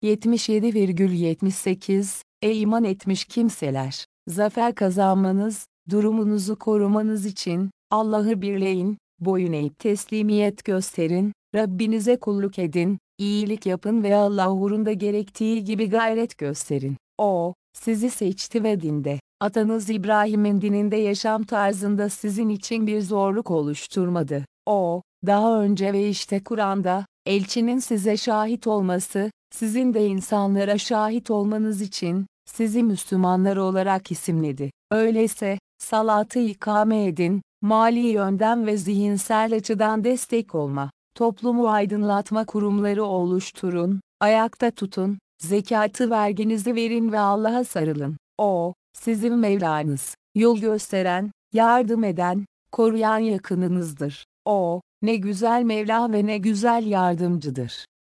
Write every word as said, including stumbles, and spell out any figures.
yetmiş yedi virgül yetmiş sekiz Ey iman etmiş kimseler! Zafer kazanmanız, durumunuzu korumanız için, Allah'ı birleyin, boyun eğip teslimiyet gösterin, Rabbinize kulluk edin, iyilik yapın ve Allah uğrunda gerektiği gibi gayret gösterin. O, sizi seçti ve dinde, atanız İbrahim'in dininde yaşam tarzında sizin için bir zorluk oluşturmadı. O, daha önce ve işte Kur'an'da, elçinin size şahit olması, sizin de insanlara şahit olmanız için, sizi Müslümanlar olarak isimledi. Öyleyse, salatı ikame edin, mali yönden ve zihinsel açıdan destek olma, toplumu aydınlatma kurumları oluşturun, ayakta tutun, zekatı verginizi verin ve Allah'a sarılın. O, sizin Mevlanız, yol gösteren, yardım eden, koruyan yakınınızdır. O, ne güzel Mevla ve ne güzel yardımcıdır.